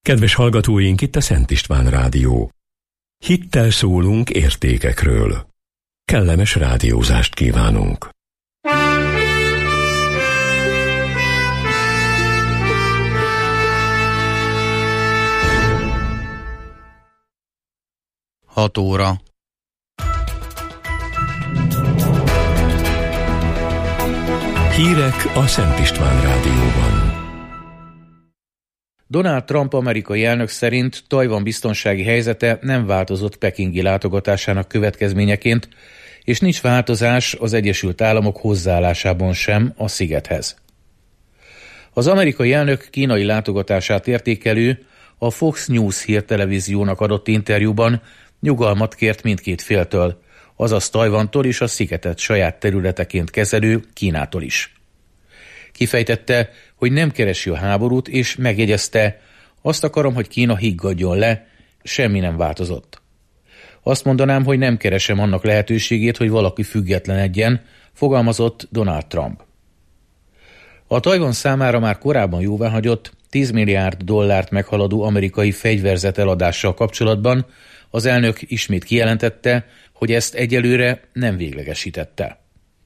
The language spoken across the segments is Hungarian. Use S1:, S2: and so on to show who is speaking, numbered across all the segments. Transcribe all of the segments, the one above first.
S1: Kedves hallgatóink, itt a Szent István Rádió. Hittel szólunk értékekről. Kellemes rádiózást kívánunk.
S2: Hat óra.
S1: Hírek a Szent István Rádióban.
S3: Donald Trump amerikai elnök szerint Tajvan biztonsági helyzete nem változott pekingi látogatásának következményeként, és nincs változás az Egyesült Államok hozzáállásában sem a szigethez. Az amerikai elnök kínai látogatását értékelő, a Fox News hírtelevíziónak adott interjúban nyugalmat kért mindkét féltől, azaz Tajvantól és a szigetet saját területeként kezelő Kínától is. Kifejtette, hogy nem keresi a háborút, és megjegyezte, azt akarom, hogy Kína higgadjon le, semmi nem változott. Azt mondanám, hogy nem keresem annak lehetőségét, hogy valaki függetlenedjen, fogalmazott Donald Trump. A Tajvan számára már korábban jóváhagyott $10 milliárd meghaladó amerikai fegyverzet eladással kapcsolatban az elnök ismét kijelentette, hogy ezt egyelőre nem véglegesítette.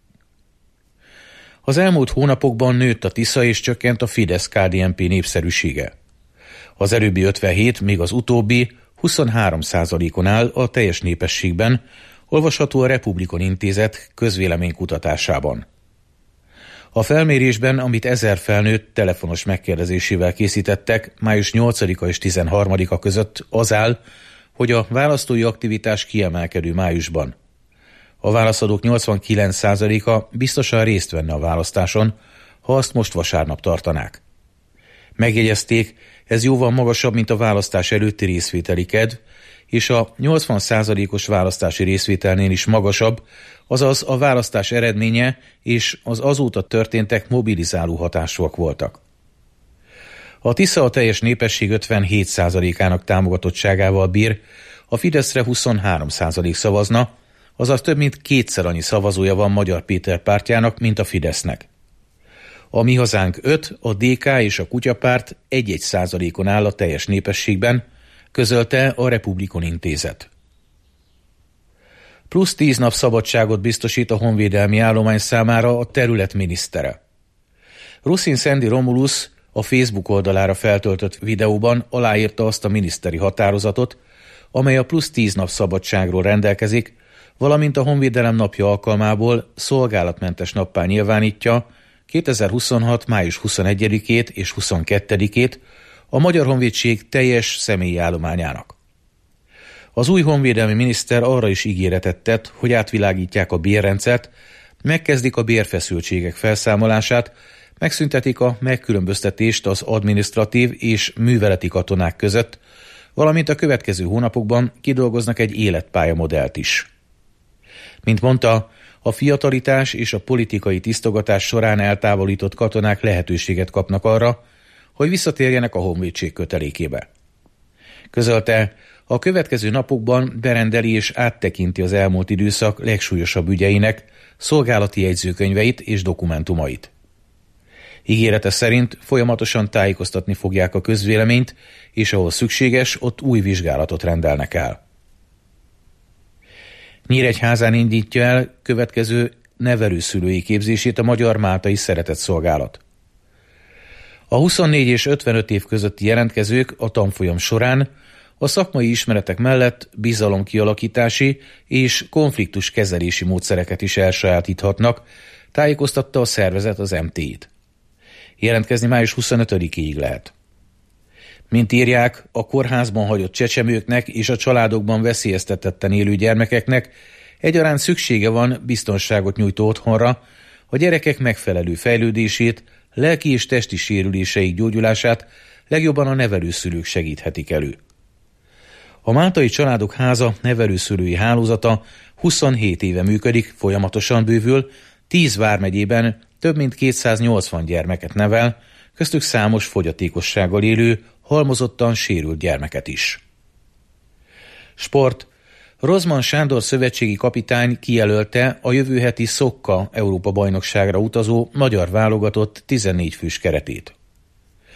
S3: Az elmúlt hónapokban nőtt a Tisza és csökkent a Fidesz-KDNP népszerűsége. Az előbbi 57, még az utóbbi 23%-on áll a teljes népességben, olvasható a Republikon Intézet közvéleménykutatásában. A felmérésben, amit 1000 felnőtt telefonos megkérdezésével készítettek május 8-a és 13-a között, az áll, hogy a választói aktivitás kiemelkedő májusban. A válaszadók 89%-a biztosan részt venne a választáson, ha azt most vasárnap tartanák. Megjegyezték, ez jóval magasabb, mint a választás előtti részvételi kedv, és a 80%-os választási részvételnél is magasabb, azaz a választás eredménye és az azóta történtek mobilizáló hatásúak voltak. A Tisza a teljes népesség 57%-ának támogatottságával bír, a Fideszre 23% szavazna, azaz több mint kétszer annyi szavazója van Magyar Péter pártjának, mint a Fidesznek. A Mi Hazánk 5, a DK és a Kutyapárt 1-1%-on áll a teljes népességben, közölte a Republikon Intézet. Plusz 10 nap szabadságot biztosít a honvédelmi állomány számára a terület minisztere. Ruszin Szendi Romulus a Facebook oldalára feltöltött videóban aláírta azt a miniszteri határozatot, amely a plusz 10 nap szabadságról rendelkezik, valamint a Honvédelem napja alkalmából szolgálatmentes nappá nyilvánítja 2026. május 21-ét és 22-ét a Magyar Honvédség teljes személyi állományának. Az új honvédelmi miniszter arra is ígéretet tett, hogy átvilágítják a bérrendszert, megkezdik a bérfeszültségek felszámolását, megszüntetik a megkülönböztetést az adminisztratív és műveleti katonák között, valamint a következő hónapokban kidolgoznak egy életpályamodellt is. Mint mondta, a fiatalitás és a politikai tisztogatás során eltávolított katonák lehetőséget kapnak arra, hogy visszatérjenek a honvédség kötelékébe. Közölte, a következő napokban berendeli és áttekinti az elmúlt időszak legsúlyosabb ügyeinek szolgálati jegyzőkönyveit és dokumentumait. Ígérete szerint folyamatosan tájékoztatni fogják a közvéleményt, és ahol szükséges, ott új vizsgálatot rendelnek el. Nyíregyházán indítja el következő nevelőszülői képzését a Magyar Máltai Szeretetszolgálat. A 24 és 55 év közötti jelentkezők a tanfolyam során a szakmai ismeretek mellett bizalomkialakítási és konfliktuskezelési módszereket is elsajátíthatnak, tájékoztatta a szervezet az MT-t. Jelentkezni május 25-ig lehet. Mint írják, a kórházban hagyott csecsemőknek és a családokban veszélyeztetetten élő gyermekeknek egyaránt szüksége van biztonságot nyújtó otthonra, a gyerekek megfelelő fejlődését, lelki és testi sérüléseik gyógyulását legjobban a nevelőszülők segíthetik elő. A Máltai Családok Háza nevelőszülői hálózata 27 éve működik, folyamatosan bővül, 10 vármegyében több mint 280 gyermeket nevel, köztük számos fogyatékossággal élő, halmozottan sérült gyermeket is. Sport. Rozman Sándor szövetségi kapitány kijelölte a jövő heti Szokka Európa-bajnokságra utazó magyar válogatott 14 fős keretét.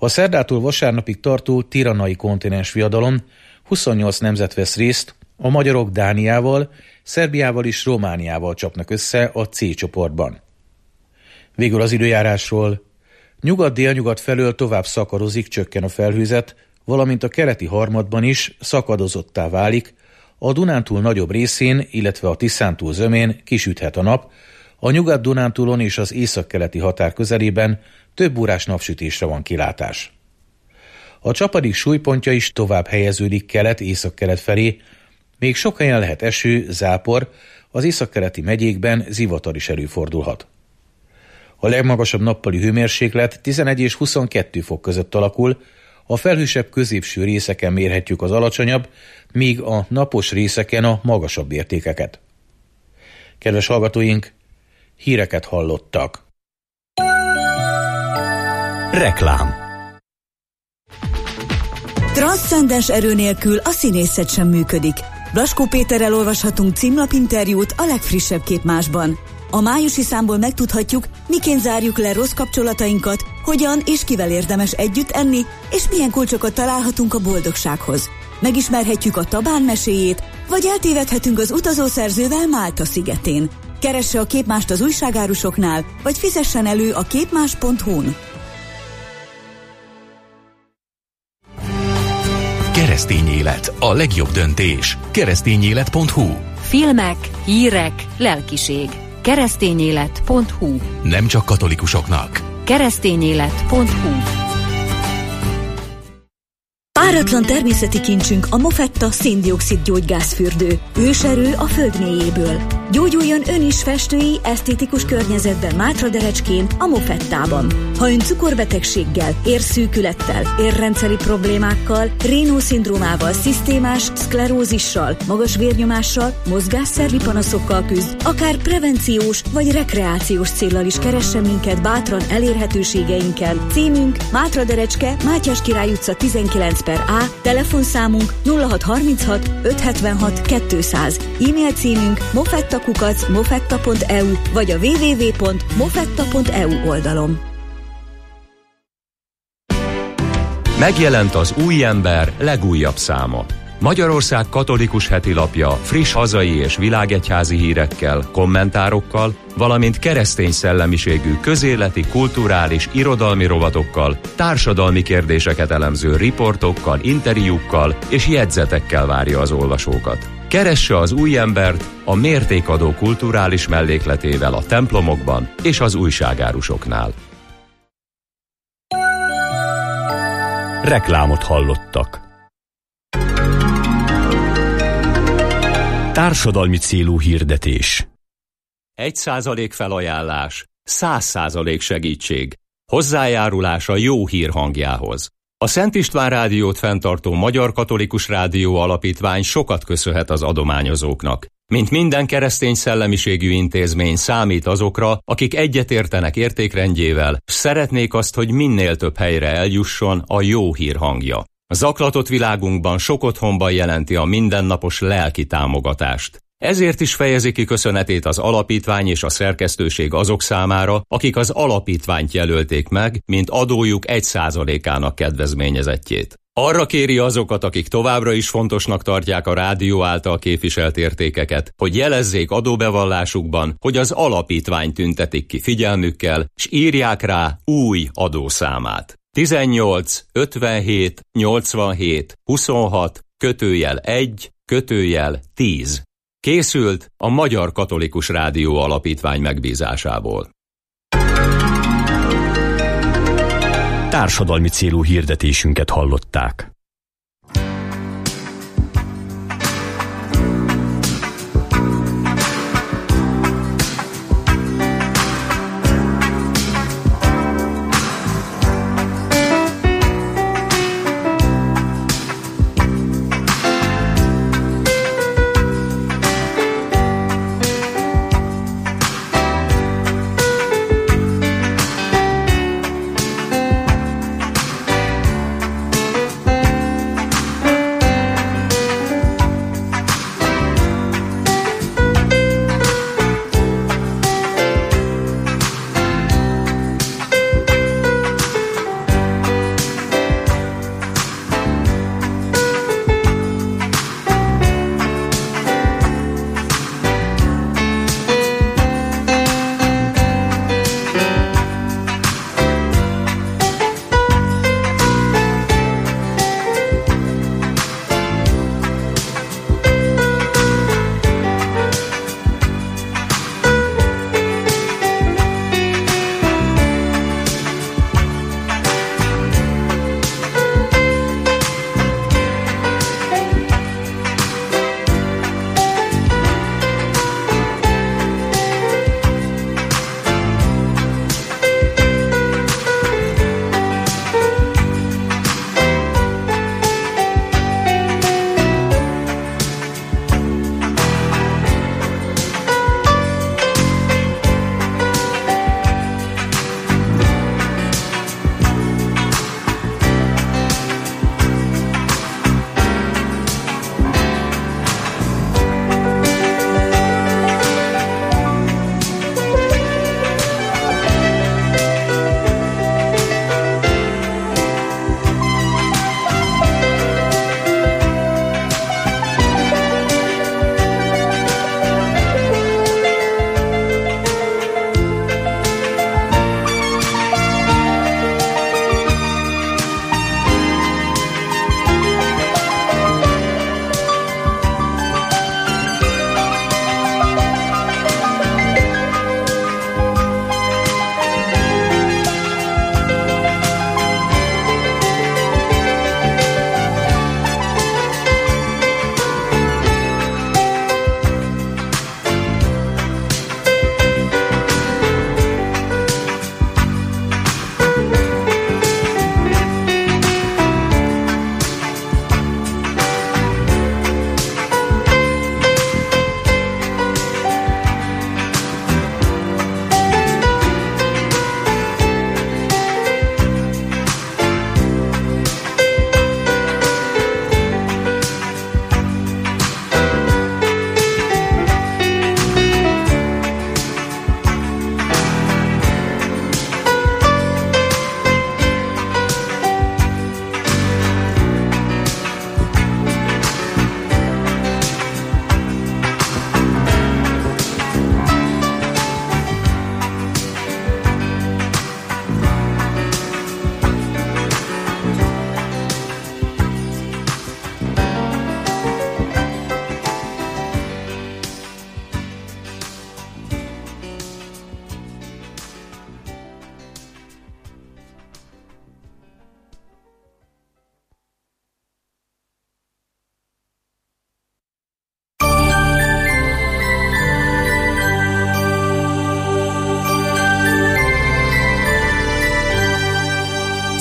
S3: A szerdától vasárnapig tartó tirannai kontinens viadalon 28 nemzet vesz részt, a magyarok Dániával, Szerbiával és Romániával csapnak össze a C csoportban. Végül az időjárásról. Nyugat-délnyugat felől tovább szakadozik, csökken a felhőzet, valamint a keleti harmadban is szakadozottá válik, a Dunántúl nagyobb részén, illetve a Tiszántúl zömén kisüthet a nap, a Nyugat-Dunántúlon és az északkeleti határ közelében több órás napsütésre van kilátás. A csapadék súlypontja is tovább helyeződik kelet-északkelet felé, még sok helyen lehet eső, zápor, az északkeleti megyékben zivatar is előfordulhat. A legmagasabb nappali hőmérséklet 11 és 22 fok között alakul, a felhősebb középső részeken mérhetjük az alacsonyabb, míg a napos részeken a magasabb értékeket. Kedves hallgatóink, híreket hallottak.
S1: Reklám.
S2: Transzcendens erő nélkül a színészet sem működik. Blaskó Péterrel olvashatunk címlapinterjút a legfrissebb Képmásban. A májusi számból megtudhatjuk, miként zárjuk le rossz kapcsolatainkat, hogyan és kivel érdemes együtt enni, és milyen kulcsokat találhatunk a boldogsághoz. Megismerhetjük a Tabán meséjét, vagy eltévedhetünk az utazószerzővel Málta szigetén. Keresse a Képmást az újságárusoknál, vagy fizessen elő a képmás.hu-n.
S1: Keresztény élet, a legjobb döntés. Keresztényélet.hu.
S4: Filmek, hírek, lelkiség. Keresztényélet.hu.
S1: Nem csak katolikusoknak.
S4: Keresztényélet.hu.
S2: Páratlan természeti kincsünk a Mofetta szén-dioxid gyógygázfürdő. Őserő a föld mélyéből. Gyógyuljon ön is festői, esztétikus környezetben Mátraderecskén, a Mofettában. Ha ön cukorbetegséggel, érszűkülettel, érrendszeri problémákkal, Raynaud-szindrómával, szisztémás szklerózissal, magas vérnyomással, mozgásszervi panaszokkal küzd, akár prevenciós vagy rekreációs céllal is keressen minket bátran elérhetőségeinken. Címünk Mátraderecske, Mátyás Király utca 19/A, telefonszámunk 0636 576 200, e-mail címünk mofetta@mofetta.eu vagy a www.mofetta.eu oldalon.
S1: Megjelent az Új Ember legújabb száma. Magyarország katolikus hetilapja friss hazai és világegyházi hírekkel, kommentárokkal, valamint keresztény szellemiségű közéleti, kulturális, irodalmi rovatokkal, társadalmi kérdéseket elemző riportokkal, interjúkkal és jegyzetekkel várja az olvasókat. Keresse az Új Embert a mértékadó kulturális mellékletével a templomokban és az újságárusoknál. Reklámot hallottak. Társadalmi célú hirdetés. 1% felajánlás, 100% segítség. Hozzájárulás a jó hír hangjához. A Szent István Rádiót fenntartó Magyar Katolikus Rádió Alapítvány sokat köszönhet az adományozóknak. Mint minden keresztény szellemiségű intézmény számít azokra, akik egyetértenek értékrendjével, s szeretnék azt, hogy minél több helyre eljusson a jó hír hangja. A zaklatott világunkban sok otthonban jelenti a mindennapos lelki támogatást. Ezért is fejezi ki köszönetét az alapítvány és a szerkesztőség azok számára, akik az alapítványt jelölték meg, mint adójuk 1%-ának kedvezményezettjét. Arra kéri azokat, akik továbbra is fontosnak tartják a rádió által képviselt értékeket, hogy jelezzék adóbevallásukban, hogy az alapítvány tüntetik ki figyelmükkel, s írják rá új adószámát. 18 57 87 26 /1 /10. Készült a Magyar Katolikus Rádió Alapítvány megbízásából. Társadalmi célú hirdetésünket hallották.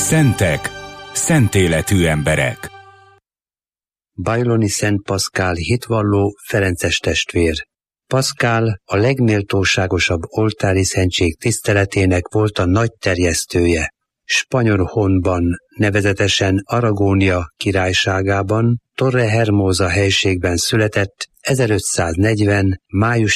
S5: Szentek, szentéletű emberek.
S6: Bajloni Szent Paszkál hitvalló ferences testvér. Paszkál a legméltóságosabb oltári szentség tiszteletének volt a nagy terjesztője. Spanyolhonban, nevezetesen Aragónia királyságában, Torrehermosa helységben született 1540. május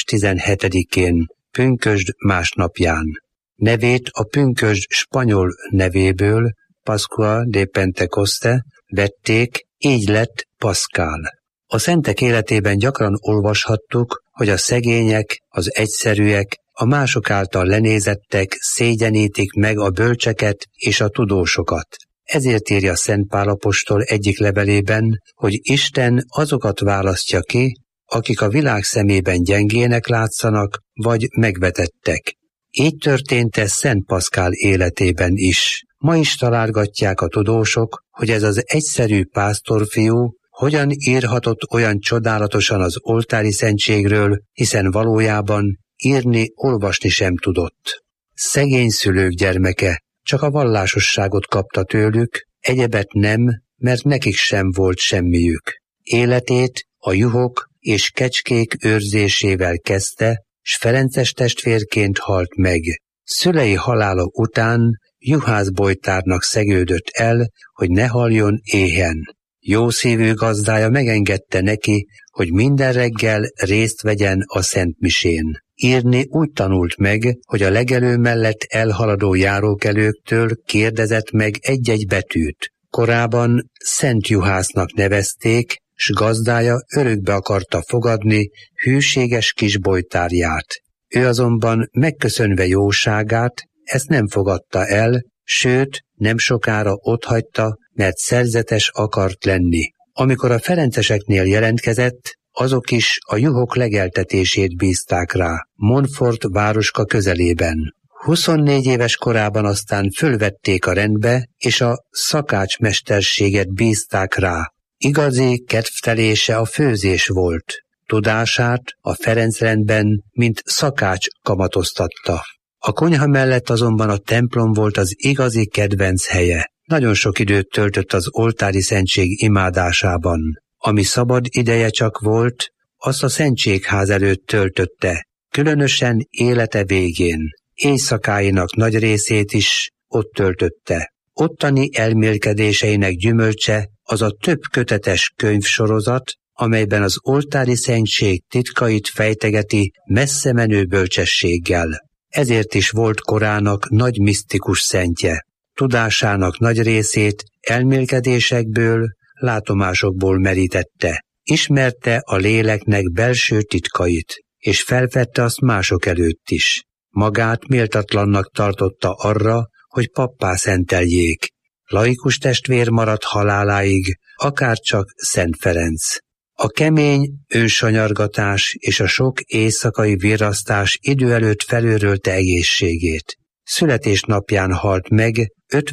S6: 17-én, pünkösd másnapján. Nevét a pünkösd spanyol nevéből, Pascua de Pentecoste, vették, így lett Paszkál. A szentek életében gyakran olvashattuk, hogy a szegények, az egyszerűek, a mások által lenézettek szégyenítik meg a bölcseket és a tudósokat. Ezért írja Szent Pál apostol egyik levelében, hogy Isten azokat választja ki, akik a világ szemében gyengének látszanak, vagy megvetettek. Így történt ez Szent Paszkál életében is. Ma is találgatják a tudósok, hogy ez az egyszerű pásztorfiú hogyan írhatott olyan csodálatosan az oltári szentségről, hiszen valójában írni, olvasni sem tudott. Szegény szülők gyermeke, csak a vallásosságot kapta tőlük, egyebet nem, mert nekik sem volt semmiük. Életét a juhok és kecskék őrzésével kezdte, s ferences testvérként halt meg. Szülei halála után juhászbojtárnak szegődött el, hogy ne haljon éhen. Jószívű gazdája megengedte neki, hogy minden reggel részt vegyen a szentmisén. Írni úgy tanult meg, hogy a legelő mellett elhaladó járókelőktől kérdezett meg egy-egy betűt. Korábban Szent Juhásznak nevezték, s gazdája örökbe akarta fogadni hűséges kis bojtárját. Ő azonban megköszönve jóságát ezt nem fogadta el, sőt, nem sokára otthagyta, mert szerzetes akart lenni. Amikor a ferenceseknél jelentkezett, azok is a juhok legeltetését bízták rá, Montfort városka közelében. 24 éves korában aztán fölvették a rendbe, és a szakácsmesterséget bízták rá. Igazi kedvtelése a főzés volt. Tudását a Ferencrendben, mint szakács kamatoztatta. A konyha mellett azonban a templom volt az igazi kedvenc helye. Nagyon sok időt töltött az oltári szentség imádásában. Ami szabad ideje csak volt, azt a szentségház előtt töltötte, különösen élete végén. Éjszakáinak nagy részét is ott töltötte. Ottani elmélkedéseinek gyümölcse az a több kötetes könyvsorozat, amelyben az oltári szentség titkait fejtegeti messze menő bölcsességgel. Ezért is volt korának nagy misztikus szentje. Tudásának nagy részét elmélkedésekből, látomásokból merítette. Ismerte a léleknek belső titkait, és felvette azt mások előtt is. Magát méltatlannak tartotta arra, hogy pappá szenteljék. Laikus testvér maradt haláláig, akárcsak Szent Ferenc. A kemény ősanyargatás és a sok éjszakai virrasztás idő előtt felőrölte egészségét. Születésnapján halt meg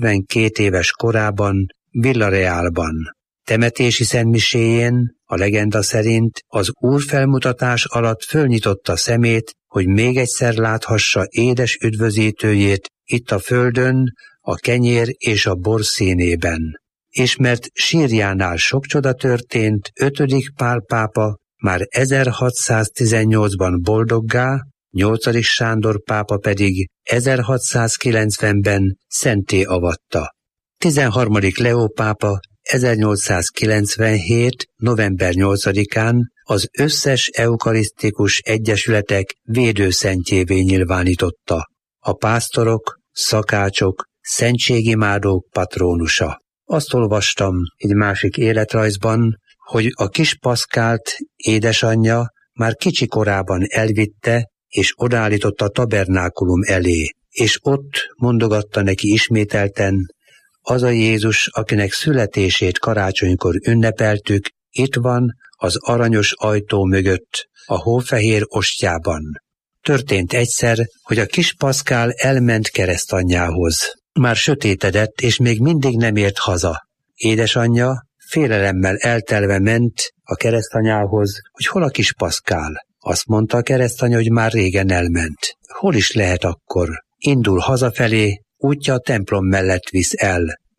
S6: 52 éves korában Villarealban. Temetési szentmiséjén, a legenda szerint, az Úr felmutatás alatt fölnyitotta szemét, hogy még egyszer láthassa édes üdvözítőjét itt a földön, a kenyér és a bor színében. És mert sírjánál sok csoda történt, 5. Pál pápa már 1618-ban boldoggá, 8. Sándor pápa pedig 1690-ben szentté avatta. 13. Leó pápa 1897. november 8-án az összes eukarisztikus egyesületek védőszentjévé nyilvánította. A pásztorok, szakácsok, szentségimádók patrónusa. Azt olvastam egy másik életrajzban, hogy a kis Paszkált édesanyja már kicsi korában elvitte, és odaállította a tabernákulum elé, és ott mondogatta neki ismételten, az a Jézus, akinek születését karácsonykor ünnepeltük, itt van az aranyos ajtó mögött, a hófehér ostjában. Történt egyszer, hogy a kis Paszkál elment keresztanyjához. Már sötétedett, és még mindig nem ért haza. Édesanyja félelemmel eltelve ment a keresztanyához, hogy hol a kis Paszkál. Azt mondta a keresztanya, hogy már régen elment. Hol is lehet akkor? Indul hazafelé, útja a templom mellett visz el.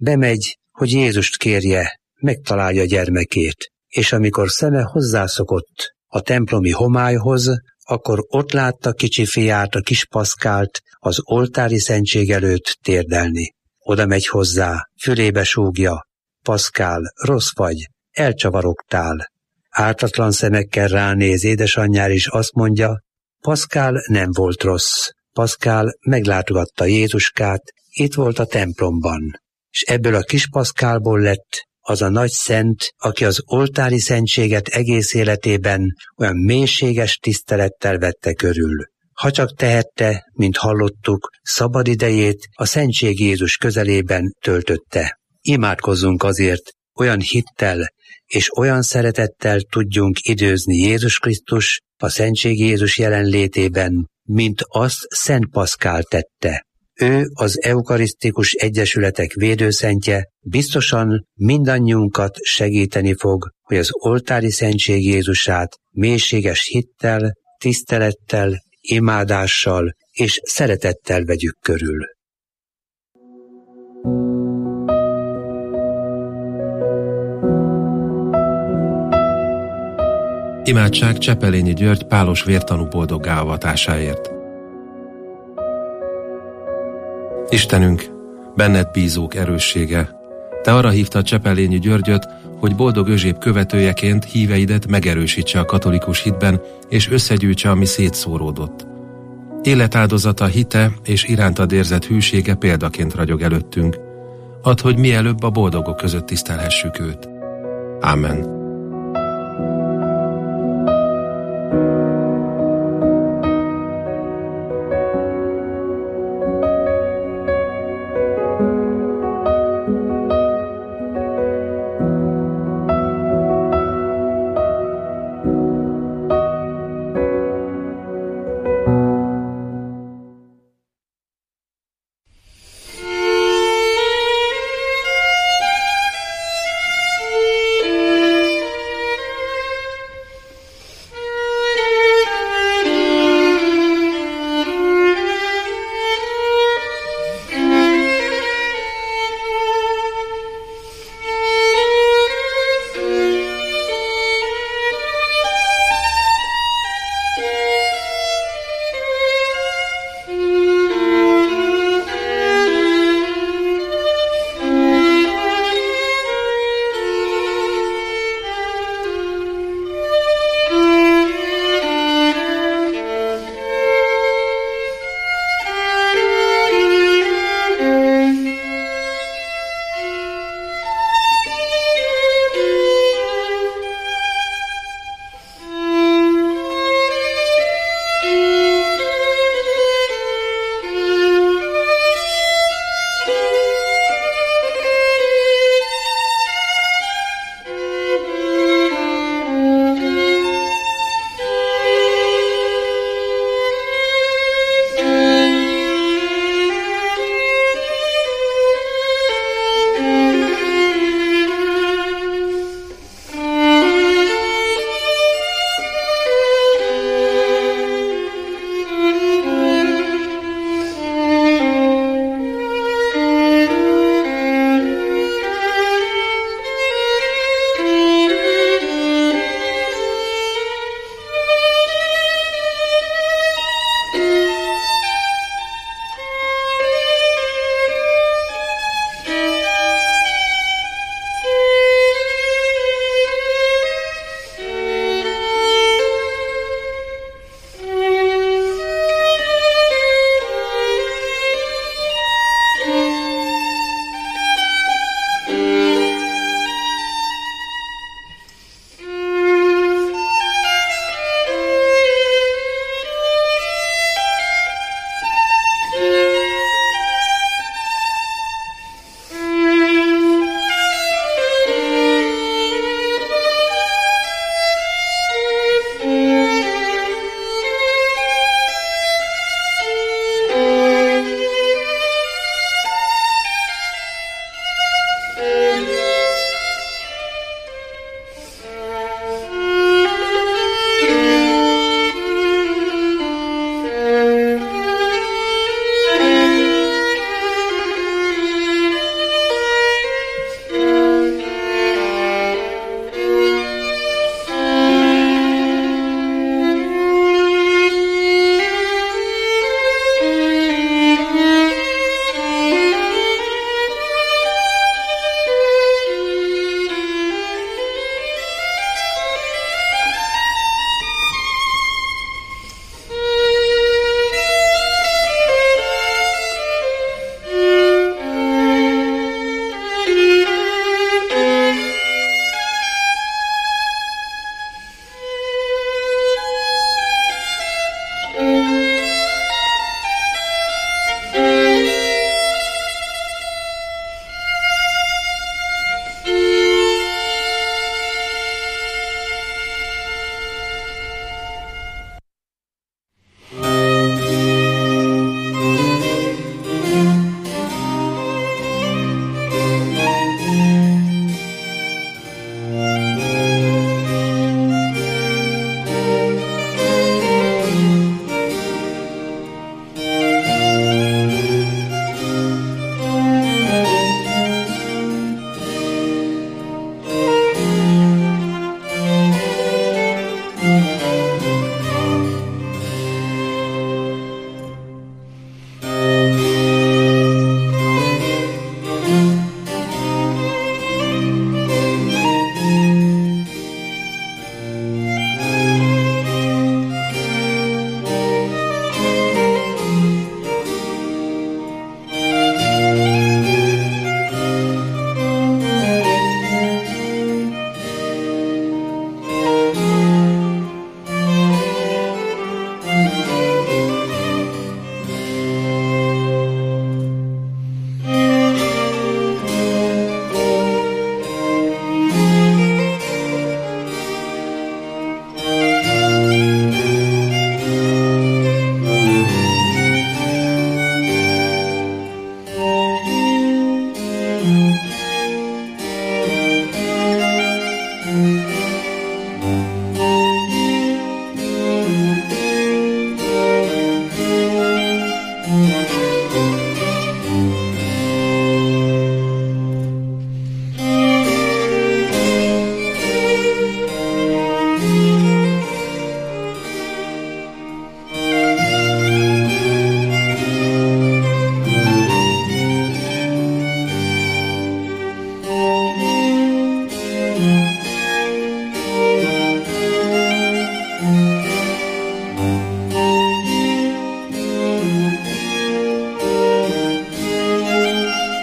S6: bemegy, hogy Jézust kérje, megtalálja gyermekét, és amikor szeme hozzászokott a templomi homályhoz, akkor ott látta kicsi fiát, a kis Paszkált az oltári szentség előtt térdelni. Oda megy hozzá, fülébe súgja: Paszkál, rossz vagy, elcsavarogtál. Ártatlan szemekkel ránéz édesanyjára, és azt mondja: Paszkál nem volt rossz. Paszkál meglátogatta Jézuskát, itt volt a templomban. És ebből a kis Paszkálból lett az a nagy szent, aki az oltári szentséget egész életében olyan mélységes tisztelettel vette körül. Ha csak tehette, mint hallottuk, szabad idejét a Szentség Jézus közelében töltötte. Imádkozzunk azért, olyan hittel és olyan szeretettel tudjunk időzni Jézus Krisztus a Szentség Jézus jelenlétében, mint azt Szent Paszkál tette. Ő az eukarisztikus egyesületek védőszentje, biztosan mindannyiunkat segíteni fog, hogy az oltári szentség Jézusát mélységes hittel, tisztelettel, imádással és szeretettel vegyük körül.
S7: Imádság Csepelényi György pálos vértanú boldoggá avatásáért. Istenünk, benned bízók erőssége, te arra hívtad Csepelényi Györgyöt, hogy boldog Özséb követőjeként híveidet megerősítse a katolikus hitben, és összegyűjtse, ami szétszóródott. Életáldozata, hite és irántad érzett hűsége példaként ragyog előttünk. Add, hogy mielőbb a boldogok között tisztelhessük őt. Ámen.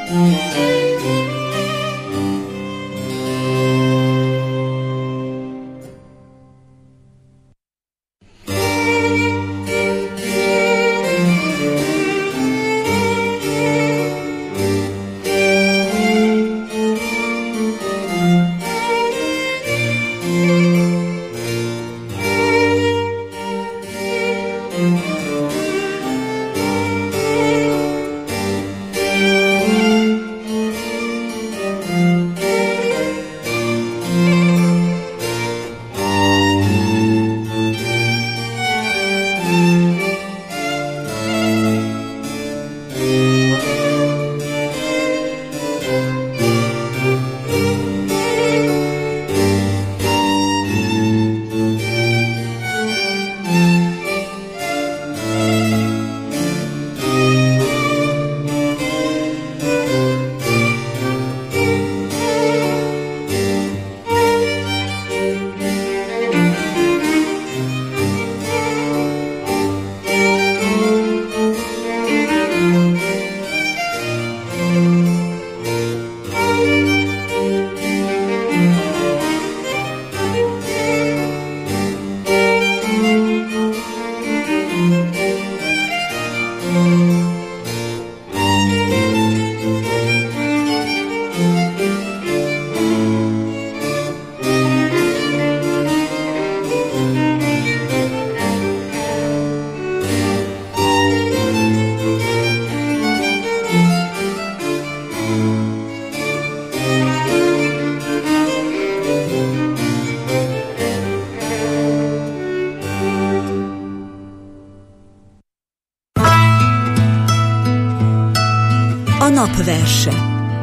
S2: Napverse.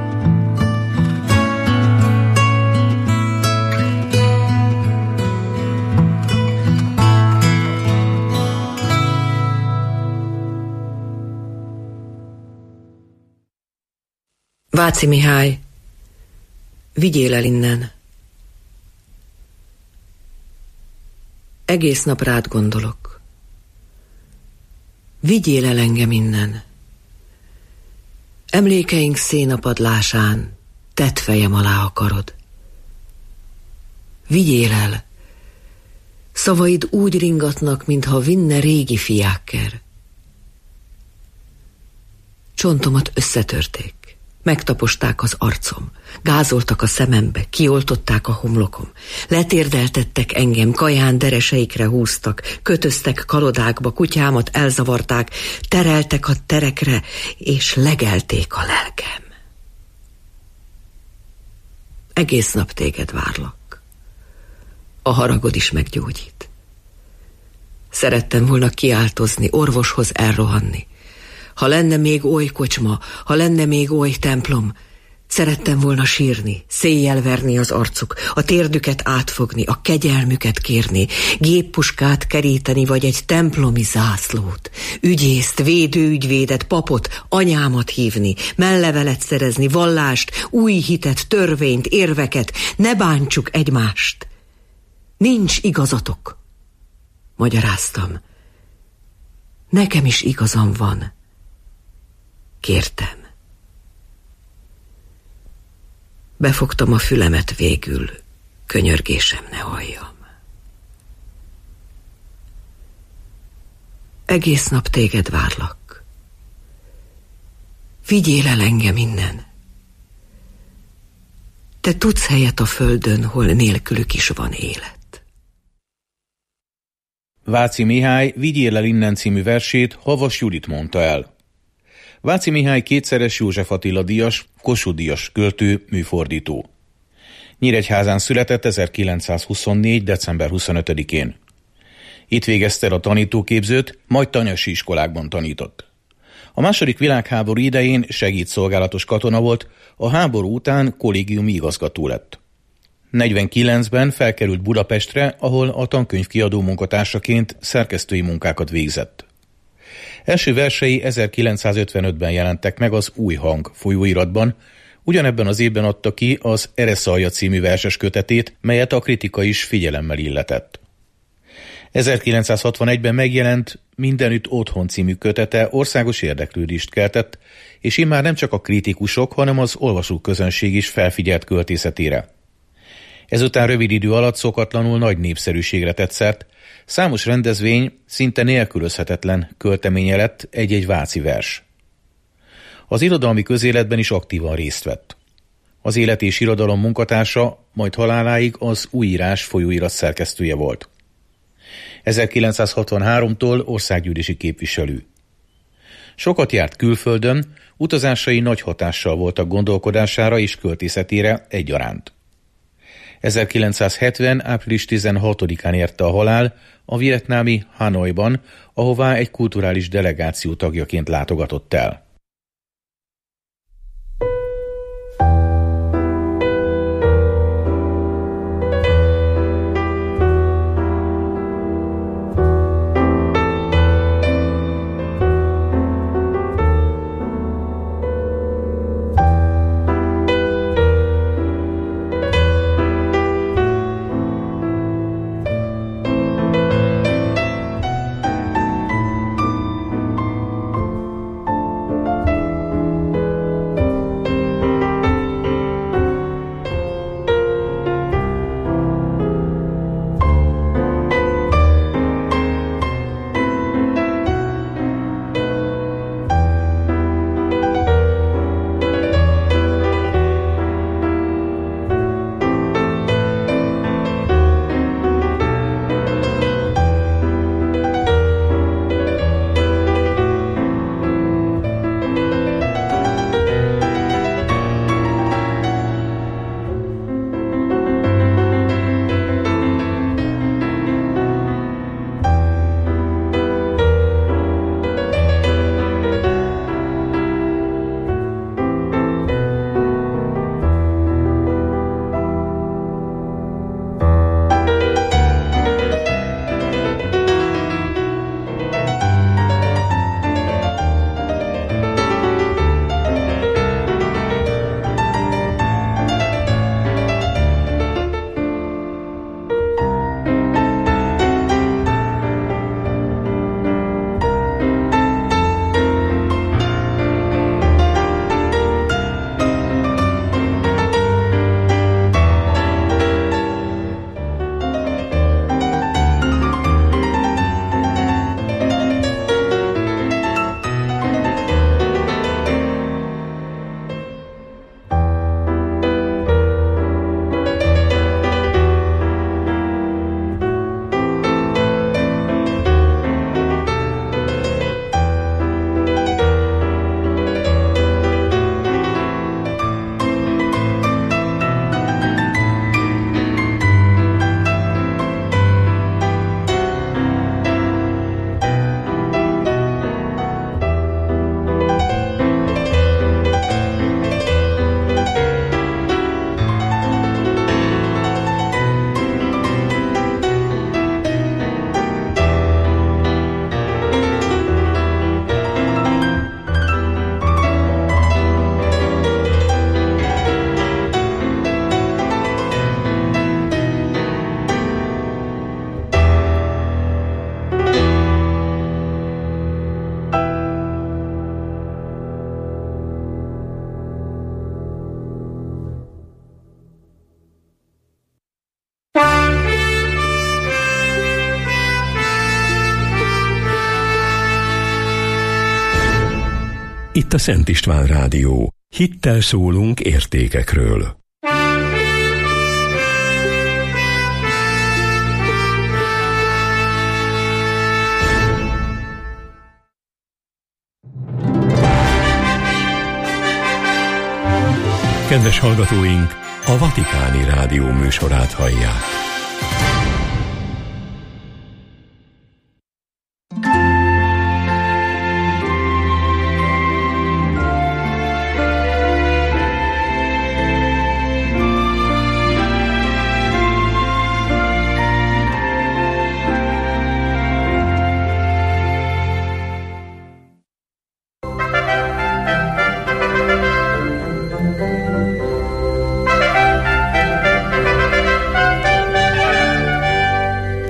S8: Váci Mihály, vigyél el innen. Egész nap rád gondolok. Vigyél el engem innen. Emlékeink szénapadlásán tedd fejem alá akarod. Vigyél el. Szavaid úgy ringatnak, mintha vinne régi fiákker. Csontomat összetörték. Megtaposták az arcom, gázoltak a szemembe, kioltották a homlokom, letérdeltettek engem, kaján dereseikre húztak, kötöztek kalodákba, kutyámat elzavarták, tereltek a terekre, és legelték a lelkem. Egész nap téged várlak. A haragod is meggyógyít. Szerettem volna kiáltozni, orvoshoz elrohanni. Ha lenne még oly kocsma, ha lenne még oly templom, szerettem volna sírni, széjjel verni az arcuk, a térdüket átfogni, a kegyelmüket kérni, géppuskát keríteni, vagy egy templomi zászlót, ügyészt, védőügyvédet, papot, anyámat hívni, mellevelet szerezni, vallást, új hitet, törvényt, érveket, ne bántsuk egymást. Nincs igazatok, magyaráztam. Nekem is igazam van. Kértem. Befogtam a fülemet végül, könyörgésem ne halljam. Egész nap téged várlak. Vigyél el engem innen. Te tudsz helyet a földön, hol nélkülük is van élet.
S3: Váci Mihály Vigyél el innen című versét Havas Judit mondta el. Váci Mihály kétszeres József Attila díjas, Kossuth-díjas költő, műfordító. Nyíregyházán született 1924. december 25-én. Itt végezte a tanítóképzőt, majd tanyasi iskolákban tanított. A II. Világháború idején segédszolgálatos katona volt, a háború után kollégiumi igazgató lett. 49-ben felkerült Budapestre, ahol a tankönyvkiadó munkatársaként szerkesztői munkákat végzett. Első versei 1955-ben jelentek meg az Új Hang folyóiratban, ugyanebben az évben adta ki az Ereszalja című verses kötetét, melyet a kritika is figyelemmel illetett. 1961-ben megjelent Mindenütt otthon című kötete országos érdeklődést keltett, és immár nem csak a kritikusok, hanem az olvasóközönség is felfigyelt költészetére. Ezután rövid idő alatt szokatlanul nagy népszerűségre tett szert, számos rendezvény szinte nélkülözhetetlen költeménye lett egy-egy váci vers. Az irodalmi közéletben is aktívan részt vett. Az Élet és Irodalom munkatársa, majd haláláig az Újírás folyóirat szerkesztője volt. 1963-tól országgyűlési képviselő. Sokat járt külföldön, utazásai nagy hatással voltak gondolkodására és költészetére egyaránt. 1970. április 16-án érte a halál a vietnámi Hanoiban, ahová egy kulturális delegáció tagjaként látogatott el.
S1: Itt a Szent István Rádió. Hittel szólunk értékekről. Kedves hallgatóink, a Vatikáni Rádió műsorát hallják.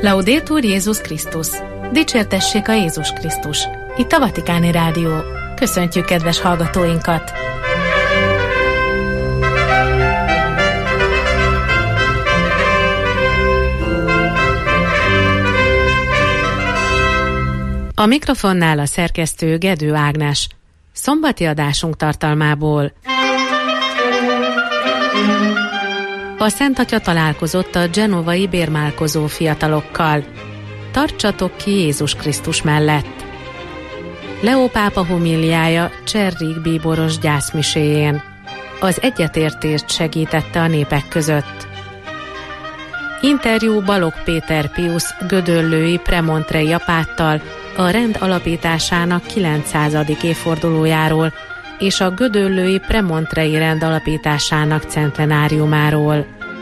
S9: Laudetur Jézus Krisztus! Dicsértessék a Jézus Krisztus! Itt a Vatikáni Rádió. Köszöntjük kedves hallgatóinkat! A mikrofonnál a szerkesztő Gedő Ágnes. Szombati adásunk tartalmából. A Szent Atya találkozott a genovai bérmálkozó fiatalokkal. Tartsatok ki Jézus Krisztus mellett. Leó pápa homíliája Cserrig bíboros gyászmiséjén. Az egyetértést segítette a népek között. Interjú Balogh Péter Piusz gödöllői premontrei apáttal a rend alapításának 900. évfordulójáról és a gödöllői premontrei rend alapításának centenáriumáról.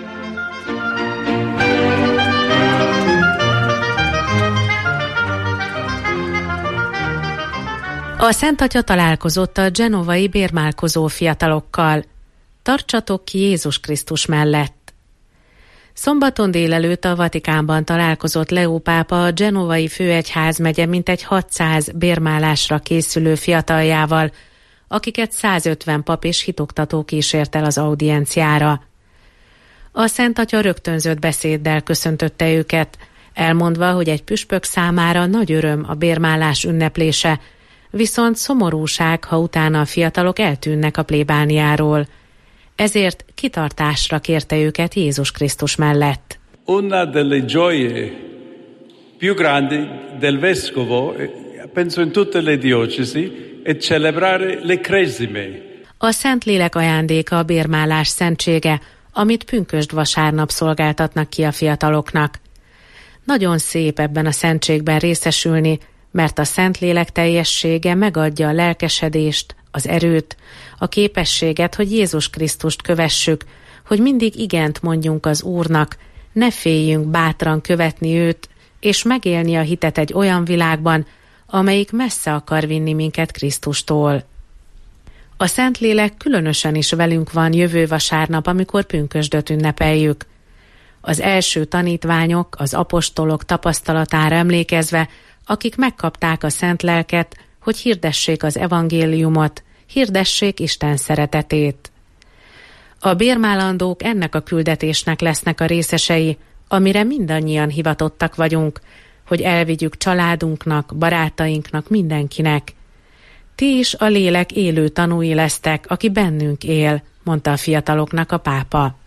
S9: A Szent Atya találkozott a genovai bérmálkozó fiatalokkal. Tartsatok ki Jézus Krisztus mellett. Szombaton délelőtt a Vatikánban találkozott Leó pápa a genovai főegyházmegye mintegy 600 bérmálásra készülő fiataljával, akiket 150 pap és hitoktató kísért el az audienciára. A Szent Atya rögtönzött beszéddel köszöntötte őket, elmondva, hogy egy püspök számára nagy öröm a bérmálás ünneplése, viszont szomorúság, ha utána a fiatalok eltűnnek a plébániáról. Ezért kitartásra kérte őket Jézus Krisztus mellett.
S10: Una delle gioie più grandi del vescovo, penso in tutte le diocesi, è celebrare le cresime.
S9: A Szentlélek ajándéka a bérmálás szentsége, amit pünkösd vasárnap szolgáltatnak ki a fiataloknak. Nagyon szép ebben a szentségben részesülni, mert a Szentlélek teljessége megadja a lelkesedést, az erőt, a képességet, hogy Jézus Krisztust kövessük, hogy mindig igent mondjunk az Úrnak, ne féljünk bátran követni őt, és megélni a hitet egy olyan világban, amelyik messze akar vinni minket Krisztustól. A Szentlélek különösen is velünk van jövő vasárnap, amikor pünkösdöt ünnepeljük. Az első tanítványok, az apostolok tapasztalatára emlékezve, akik megkapták a szent lelket, hogy hirdessék az evangéliumot, hirdessék Isten szeretetét. A bérmálandók ennek a küldetésnek lesznek a részesei, amire mindannyian hivatottak vagyunk, hogy elvigyük családunknak, barátainknak, mindenkinek. Ti is a lélek élő tanúi lesztek, aki bennünk él, mondta a fiataloknak a pápa.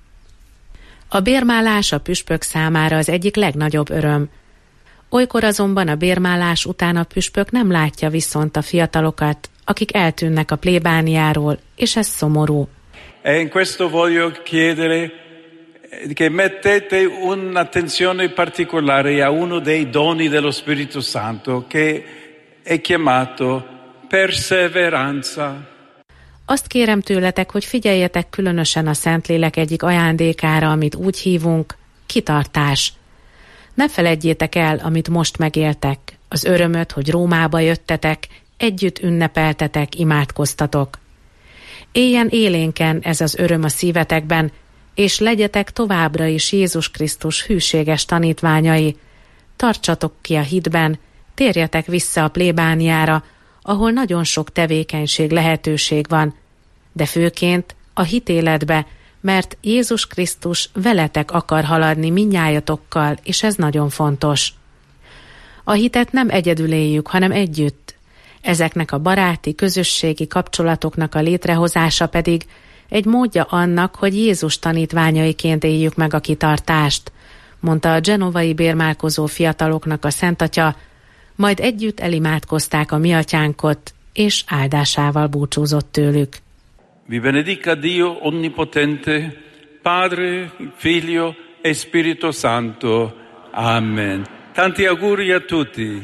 S9: A bérmálás a püspök számára az egyik legnagyobb öröm. Olykor azonban a bérmálás után a püspök nem látja viszont a fiatalokat, akik eltűnnek a plébániáról, és ez szomorú.
S10: E in questo voglio chiedere che mettete un'attenzione particolare a uno dei doni dello Spirito Santo che è chiamato perseveranza.
S9: Azt kérem tőletek, hogy figyeljetek különösen a Szentlélek egyik ajándékára, amit úgy hívunk, kitartás. Ne feledjétek el, amit most megéltek, az örömöt, hogy Rómába jöttetek, együtt ünnepeltetek, imádkoztatok. Éljen élénken ez az öröm a szívetekben, és legyetek továbbra is Jézus Krisztus hűséges tanítványai. Tartsatok ki a hitben, térjetek vissza a plébániára, ahol nagyon sok tevékenység, lehetőség van, de főként a hitéletbe, mert Jézus Krisztus veletek akar haladni mindnyájatokkal, és ez nagyon fontos. A hitet nem egyedül éljük, hanem együtt. Ezeknek a baráti, közösségi kapcsolatoknak a létrehozása pedig egy módja annak, hogy Jézus tanítványaiként éljük meg a kitartást, mondta a genovai bérmálkozó fiataloknak a Szent Atya, majd együtt elimádkozták a mi atyánkot, és áldásával búcsúzott tőlük.
S10: Vi benedica Dio Onnipotente, Padre, Figlio e Spirito Santo. Amen. Tanti auguri a tutti.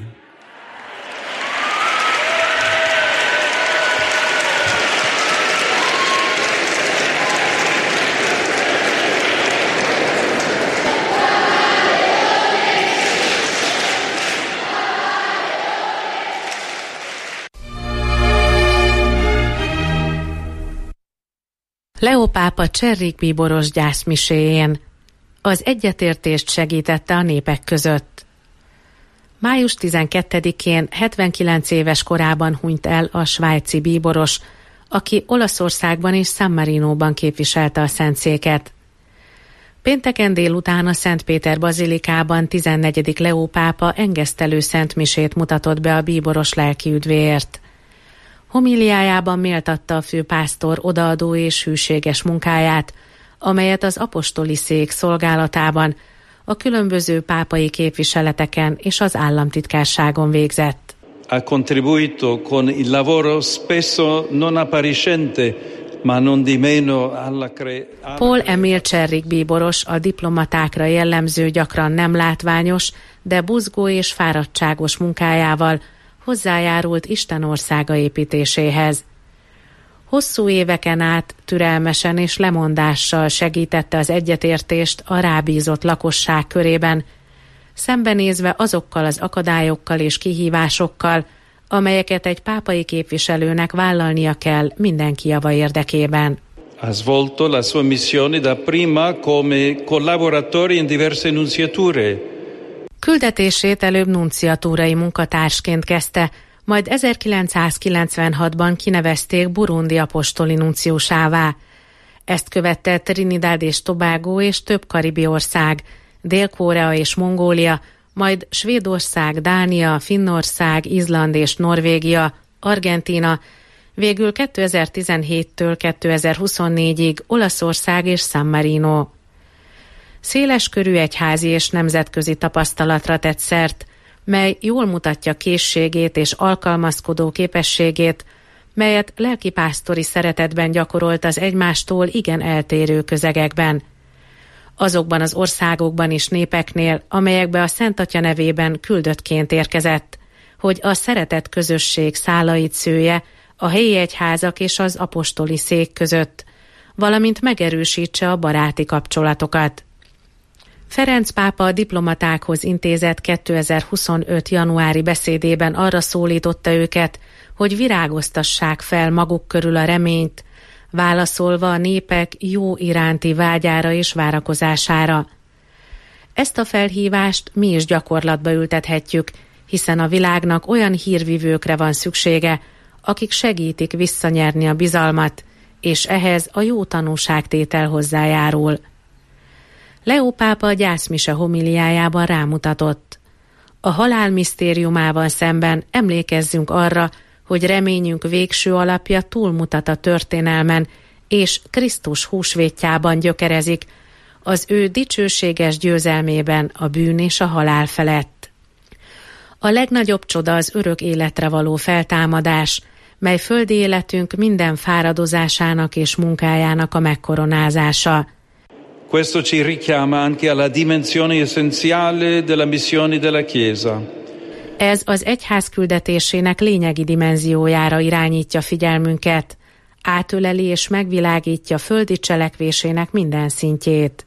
S9: Leó pápa Cserrig bíboros gyászmiséjén. Az egyetértést segítette a népek között. Május 12-én 79 éves korában hunyt el a svájci bíboros, aki Olaszországban és San Marinóban képviselte a Szentszéket. Pénteken délután a Szentpéter bazilikában 14. Leó pápa engesztelő szentmisét mutatott be a bíboros lelkiüdvéért. Homiliájában méltatta a főpásztor odaadó és hűséges munkáját, amelyet az apostoli szék szolgálatában, a különböző pápai képviseleteken és az államtitkárságon végzett.
S10: Ha contribuito con il lavoro spesso non appariscente, ma non di meno alla
S9: Paul Emil Cserrik bíboros a diplomatákra jellemző, gyakran nem látványos, de buzgó és fáradtságos munkájával hozzájárult Isten országa építéséhez. Hosszú éveken át türelmesen és lemondással segítette az egyetértést a rábízott lakosság körében, szembenézve azokkal az akadályokkal és kihívásokkal, amelyeket egy pápai képviselőnek vállalnia kell mindenki java érdekében.
S10: Ha svolto la sua missione dapprima come collaboratore in diverse nunciature.
S9: Küldetését előbb nunciatúrai munkatársként kezdte, majd 1996-ban kinevezték Burundi apostoli nunciusává. Ezt követte Trinidad és Tobago és több karibi ország, Dél-Korea és Mongólia, majd Svédország, Dánia, Finnország, Izland és Norvégia, Argentína, végül 2017-től 2024-ig Olaszország és San Marino. Széleskörű egyházi és nemzetközi tapasztalatra tett szert, mely jól mutatja készségét és alkalmazkodó képességét, melyet lelkipásztori szeretetben gyakorolt az egymástól igen eltérő közegekben. Azokban az országokban és népeknél, amelyekbe a Szent Atya nevében küldöttként érkezett, hogy a szeretett közösség szálait szője a helyi egyházak és az apostoli szék között, valamint megerősítse a baráti kapcsolatokat. Ferenc pápa a diplomatákhoz intézett 2025. januári beszédében arra szólította őket, hogy virágoztassák fel maguk körül a reményt, válaszolva a népek jó iránti vágyára és várakozására. Ezt a felhívást mi is gyakorlatba ültethetjük, hiszen a világnak olyan hírvivőkre van szüksége, akik segítik visszanyerni a bizalmat, és ehhez a jó tanúságtétel hozzájárul. Leó pápa a gyászmise homiliájában rámutatott. A halál misztériumával szemben emlékezzünk arra, hogy reményünk végső alapja túlmutat a történelmen, és Krisztus húsvétjában gyökerezik, az ő dicsőséges győzelmében a bűn és a halál felett. A legnagyobb csoda az örök életre való feltámadás, mely földi életünk minden fáradozásának és munkájának a megkoronázása.
S10: Questo ci richiama anche alla dimensione essenziale della missione della Chiesa.
S9: Ez az egyház küldetésének lényegi dimenziójára irányítja figyelmünket, átöleli és megvilágítja földi cselekvésének minden szintjét.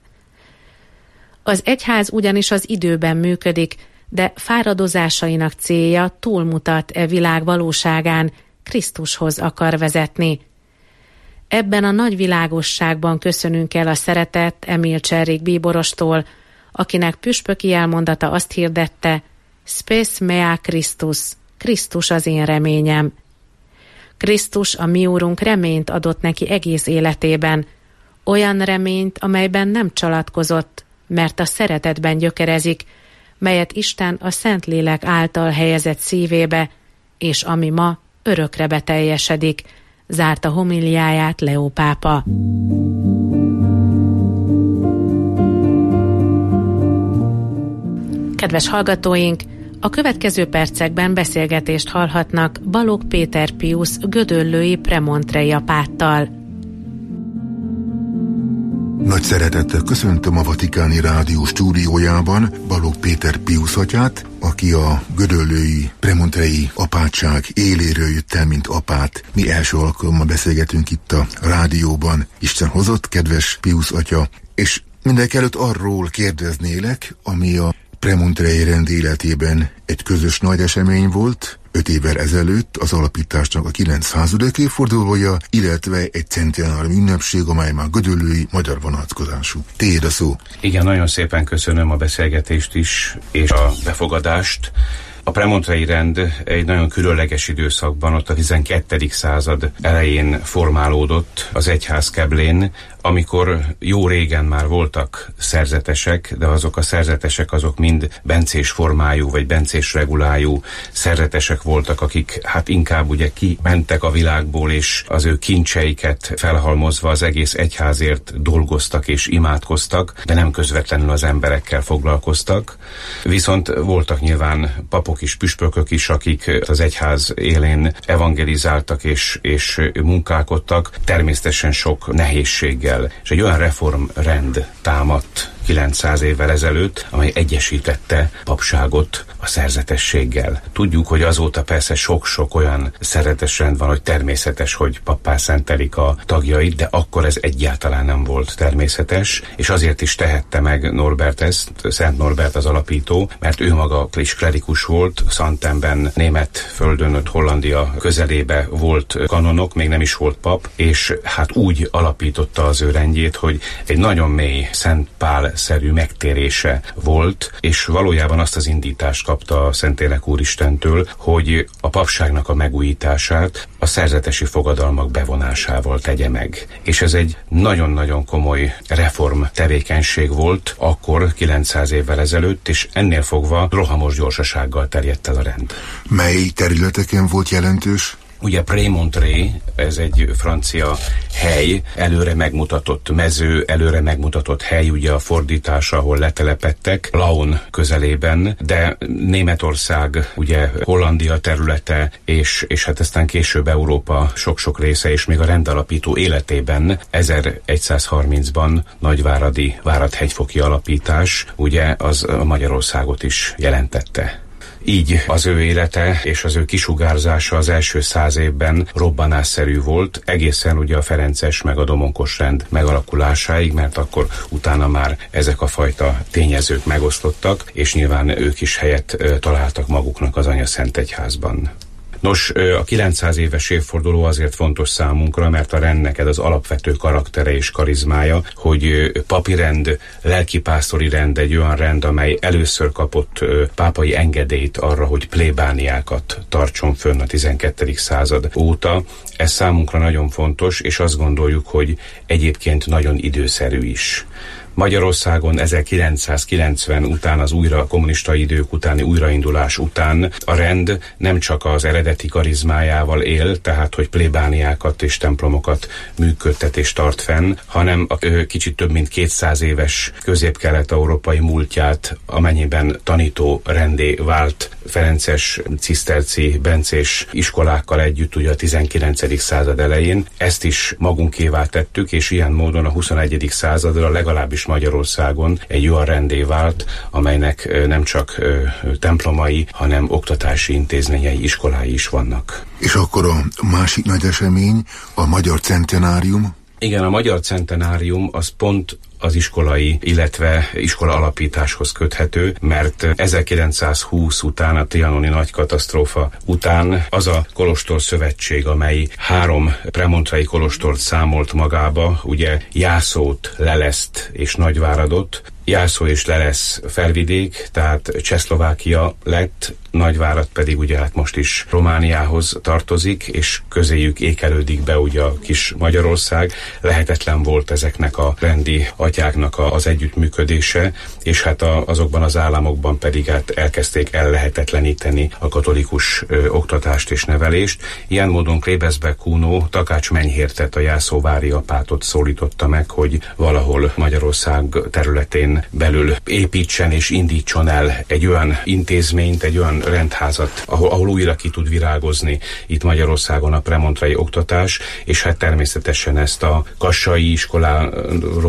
S9: Az egyház ugyanis az időben működik, de fáradozásainak célja túlmutat e világ valóságán, Krisztushoz akar vezetni. Ebben a nagy világosságban köszönünk el a szeretett Emil Cserrik bíborostól, akinek püspöki elmondata azt hirdette: Spes mea Christus, Krisztus az én reményem. Krisztus, a mi úrunk reményt adott neki egész életében, olyan reményt, amelyben nem csalatkozott, mert a szeretetben gyökerezik, melyet Isten a Szentlélek által helyezett szívébe, és ami ma örökre beteljesedik, zárta homiliáját Leó pápa. Kedves hallgatóink, a következő percekben beszélgetést hallhatnak Balogh Péter Piusz gödöllői Premontrei apáttal.
S11: Nagy szeretettel köszöntöm a Vatikáni Rádió stúdiójában Balogh Péter Piusz atyát, aki a gödöllői Premontrei apátság éléről jött el, mint apát. Mi első alkalommal beszélgetünk itt a rádióban. Isten hozott, kedves Piusz atya, és mindenekelőtt arról kérdeznélek, ami a Premontrei rend életében egy közös nagy esemény volt, 5 évvel ezelőtt az alapításnak a 900. évfordulója, illetve egy centenárium ünnepség, amely már gödöllői magyar vonatkozású. Tiéd a szó.
S12: Igen, nagyon szépen köszönöm a beszélgetést is, és a befogadást. A premontrei rend egy nagyon különleges időszakban, ott a 12. század elején formálódott az egyház keblén, amikor jó régen már voltak szerzetesek, de azok a szerzetesek azok mind bencés formájú vagy bencés regulájú szerzetesek voltak, akik hát inkább ugye kimentek a világból, és az ő kincseiket felhalmozva az egész egyházért dolgoztak és imádkoztak, de nem közvetlenül az emberekkel foglalkoztak. Viszont voltak nyilván papok is, püspökök is, akik az egyház élén evangelizáltak és munkálkodtak, természetesen sok nehézséggel. És egy olyan reformrend támadt 900 évvel ezelőtt, amely egyesítette papságot a szerzetességgel. Tudjuk, hogy azóta persze sok-sok olyan szerzetesrend van, hogy természetes, hogy pappá szentelik a tagjait, de akkor ez egyáltalán nem volt természetes, és azért is tehette meg Norbert ezt, Szent Norbert az alapító, mert ő maga is klerikus volt, Xantenben, német földön, Hollandia közelébe volt kanonok, még nem is volt pap, és hát úgy alapította az ő rendjét, hogy egy nagyon mély Szent Pál-szerű megtérése volt, és valójában azt az indítást kapta a Szentlélek Úristentől, hogy a papságnak a megújítását a szerzetesi fogadalmak bevonásával tegye meg. És ez egy nagyon-nagyon komoly reform tevékenység volt akkor 900 évvel ezelőtt, és ennél fogva rohamos gyorsasággal terjedt el a rend.
S11: Mely területeken volt jelentős?
S12: Ugye Prémontré, ez egy francia hely, előre megmutatott mező, előre megmutatott hely, ugye a fordítása, ahol letelepedtek, Laon közelében, de Németország, ugye Hollandia területe, és hát aztán később Európa sok-sok része, és még a rendalapító életében 1130-ban Nagyváradi Várad-hegyfoki alapítás, ugye az Magyarországot is jelentette. Így az ő élete és az ő kisugárzása az első 100 évben robbanásszerű volt, egészen ugye a ferences meg a domonkos rend megalakulásáig, mert akkor utána már ezek a fajta tényezők megoszlottak, és nyilván ők is helyet találtak maguknak az Anyaszentegyházban. Nos, a 900 éves évforduló azért fontos számunkra, mert a rendnek ez az alapvető karaktere és karizmája, hogy papi rend, lelkipásztori rend, egy olyan rend, amely először kapott pápai engedélyt arra, hogy plébániákat tartson fönn a 12. század óta. Ez számunkra nagyon fontos, és azt gondoljuk, hogy egyébként nagyon időszerű is. Magyarországon 1990 után, az kommunista idők utáni újraindulás után a rend nem csak az eredeti karizmájával él, tehát hogy plébániákat és templomokat működtet és tart fenn, hanem a kicsit több mint 200 éves közép-kelet-európai múltját, amennyiben tanító rendé vált ferences, ciszterci, bencés iskolákkal együtt ugye a 19. század elején. Ezt is magunkévá tettük, és ilyen módon a 21. századra legalábbis Magyarországon egy olyan rendé vált, amelynek nem csak templomai, hanem oktatási intézményei, iskolái is vannak.
S11: És akkor a másik nagy esemény, a Magyar Centenárium?
S12: Igen, a Magyar Centenárium az pont az iskolai, illetve iskola alapításhoz köthető, mert 1920 után, a trianoni nagy katasztrófa után az a kolostor szövetség, amely 3 premontrai kolostort számolt magába, ugye Jászót, Leleszt és Nagyváradot. Jászó és Lelesz felvidék, tehát Csehszlovákia lett, Nagyvárad pedig ugye hát most is Romániához tartozik, és közéjük ékelődik be ugye a kis Magyarország. Lehetetlen volt ezeknek a rendi atyáknak az együttműködése, és hát azokban az államokban pedig hát elkezdték ellehetetleníteni a katolikus oktatást és nevelést. Ilyen módon Klebesberg Kuno Takács Menyhértet, a jászóvári apátot szólította meg, hogy valahol Magyarország területén belül építsen és indítson el egy olyan intézményt, egy olyan rendházat, ahol újra ki tud virágozni itt Magyarországon a premontrai oktatás, és hát természetesen ezt a kassai iskoláról, Rozsnyó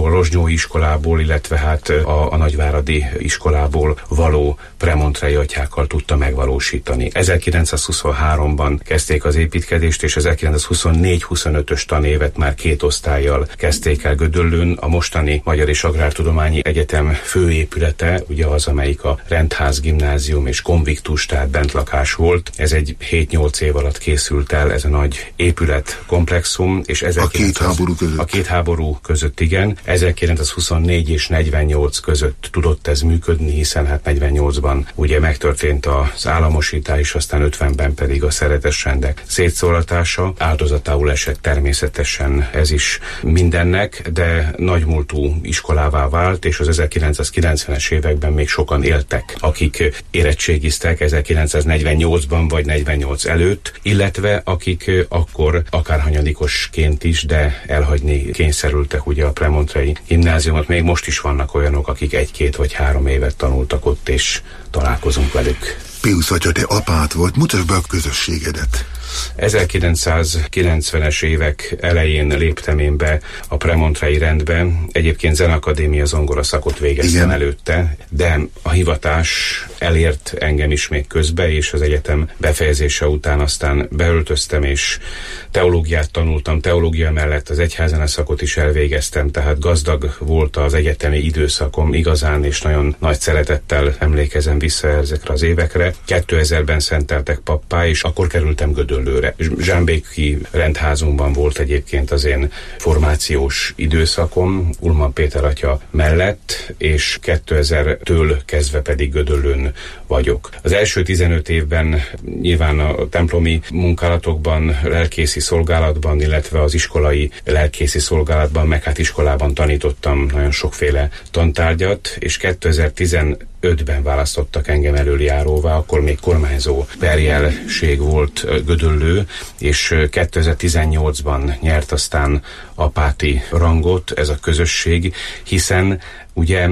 S12: római iskolából, illetve hát a nagyváradi iskolából való premontrei atyákkal tudta megvalósítani. 1923-ban kezdték az építkezést, és 1924-25-ös tanévet már 2 osztállyal kezdték el Gödöllőn. A mostani Magyar és Agrártudományi Egyetem főépülete, ugye az, amelyik a Rendház Gimnázium és konviktus, tehát bentlakás volt. Ez egy 7-8 év alatt készült el, ez a nagy épületkomplexum, és
S11: a két háború között.
S12: A két háború között, igen. 1924 és 48 között tudott ez működni, hiszen hát 48-ban ugye megtörtént az államosítás, és aztán 50-ben pedig a szeretesrendek szétszólatása. Áldozatául esett természetesen ez is mindennek, de nagymúltú iskolává vált, és az 1990-es években még sokan éltek, akik érettségiztek 1948-ban vagy 48 előtt, illetve akik akkor akárhanyadikosként is, de elhagyni kényszerültek ugye a premontrei gimnáziumot. Még most is vannak olyanok, akik 1-2 vagy 3 évet tanultak ott, és találkozunk velük.
S11: Piusz atya, te apát volt, mutasd be a közösségedet.
S12: 1990-es évek elején léptem én be a premontrei rendbe. Egyébként zenakadémia zongora szakot végeztem előtte, de a hivatás elért engem is még közbe, és az egyetem befejezése után aztán beöltöztem, és teológiát tanultam. Teológia mellett az egyházene szakot is elvégeztem, tehát gazdag volt az egyetemi időszakom igazán, és nagyon nagy szeretettel emlékezem vissza ezekre az évekre. 2000-ben szenteltek pappá, és akkor kerültem Gödöllőre. Zsámbéki rendházunkban volt egyébként az én formációs időszakom, Ulman Péter atya mellett, és 2000-től kezdve pedig Gödöllőn vagyok. Az első 15 évben nyilván a templomi munkálatokban, lelkészi szolgálatban, illetve az iskolai lelkészi szolgálatban, meg hát iskolában tanítottam nagyon sokféle tantárgyat, és 2015-ben választottak engem elöljáróvá, akkor még kormányzó perjelség volt Gödöllő, és 2018-ban nyert aztán apáti rangot ez a közösség, hiszen ugye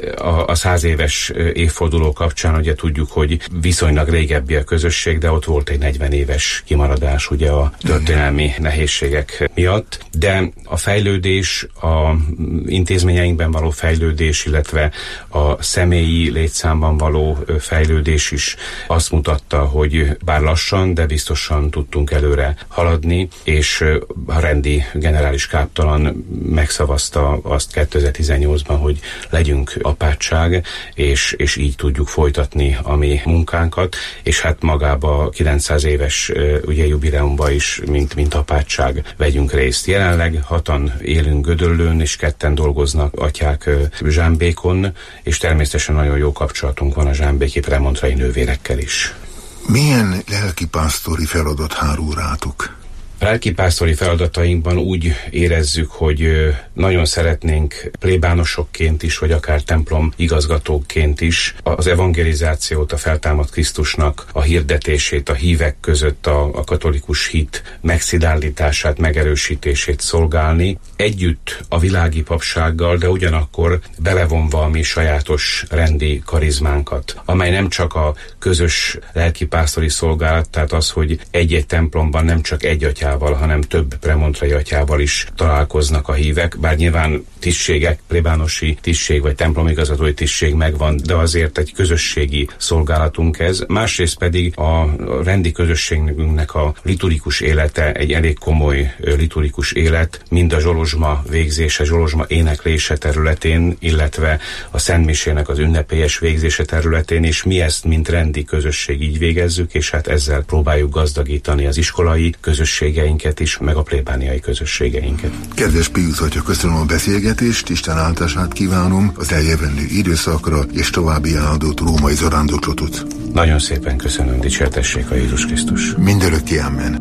S12: a 100 éves évforduló kapcsán ugye tudjuk, hogy viszonylag régebbi a közösség, de ott volt egy 40 éves kimaradás ugye a történelmi nehézségek miatt, de a fejlődés, a intézményeinkben való fejlődés, illetve a személyi létszámban való fejlődés is azt mutatta, hogy bár lassan, de biztosan tudtunk előre haladni, és a rendi generális káptalan megszavazta azt 2018-ban, hogy legyünk apátság, és így tudjuk folytatni a mi munkánkat, és hát magába 900 éves ugye jubileumban is, mint apátság vegyünk részt. Jelenleg 6-an élünk Gödöllőn, és 2-en dolgoznak atyák Zsámbékon, és természetesen nagyon jó kapcsolatunk van a zsámbéki premontrei nővérekkel is.
S11: Milyen lelkipásztori feladat hárul rátok?
S12: A lelkipásztori feladatainkban úgy érezzük, hogy nagyon szeretnénk plébánosokként is, vagy akár templom igazgatóként is az evangelizációt, a feltámadt Krisztusnak a hirdetését, a hívek között a katolikus hit megszilárdítását, megerősítését szolgálni, együtt a világi papsággal, de ugyanakkor belevonva a mi sajátos rendi karizmánkat, amely nem csak a közös lelkipásztori szolgálat, tehát az, hogy egy-egy templomban nem csak egy atyával, hanem több premontrei atyával is találkoznak a hívek, bár nyilván tisztségek, plébánosi tisztség vagy templomigazgatói tisztség megvan, de azért egy közösségi szolgálatunk ez. Másrészt pedig a rendi közösségünknek a liturgikus élete egy elég komoly liturgikus élet, mind a zsolozsma végzése, zsolozsma éneklése területén, illetve a szentmisének az ünnepélyes végzése területén, és mi ezt, mint rendi közösség így végezzük, és hát ezzel próbáljuk gazdagítani az iskolai közösségeinket is, meg a plébániai közösségeinket.
S11: Kedves Piusz atya, köszönöm a beszélgetést, Isten áldását kívánom az eljövendő időszakra, és további áldott római zarándoklatot.
S12: Nagyon szépen köszönöm, dicsértessék a Jézus Krisztus.
S11: Mindörökké, amen.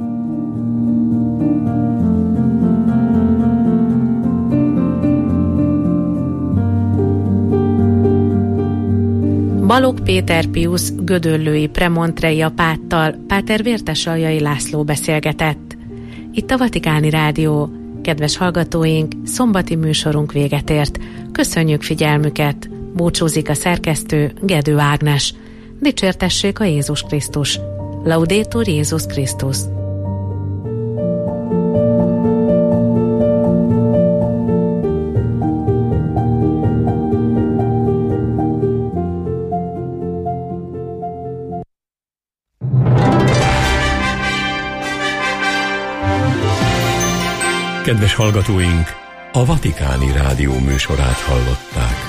S9: Balogh Péter Piusz gödöllői premontrei apáttal Páter Vértesaljai László beszélgetett. Itt a Vatikáni Rádió. Kedves hallgatóink, szombati műsorunk véget ért. Köszönjük figyelmüket! Búcsúzik a szerkesztő, Gedő Ágnes. Dicsértessék a Jézus Krisztus. Laudetur Jézus Krisztus.
S13: Kedves hallgatóink, a Vatikáni Rádió műsorát hallották.